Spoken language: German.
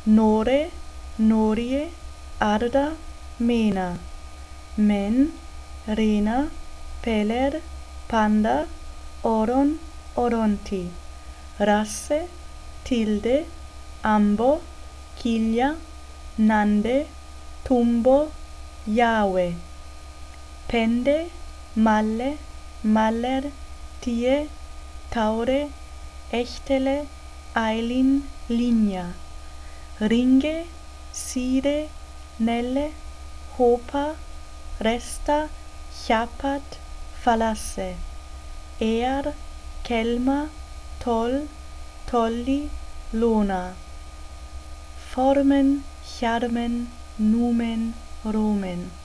nore, norie, arda, mena, men, rena, peler, panda, oron, oronti, rasse, tilde, ambo, kilja, nande, tumbo, Jahwe, pende, malle, maller, tie, taure, echtele, eilin, linja, ringe, sire, nelle, hopa, resta, chapat, falasse, ear, kelma, toll, tolli, lona, formen, charmen, numen, romen.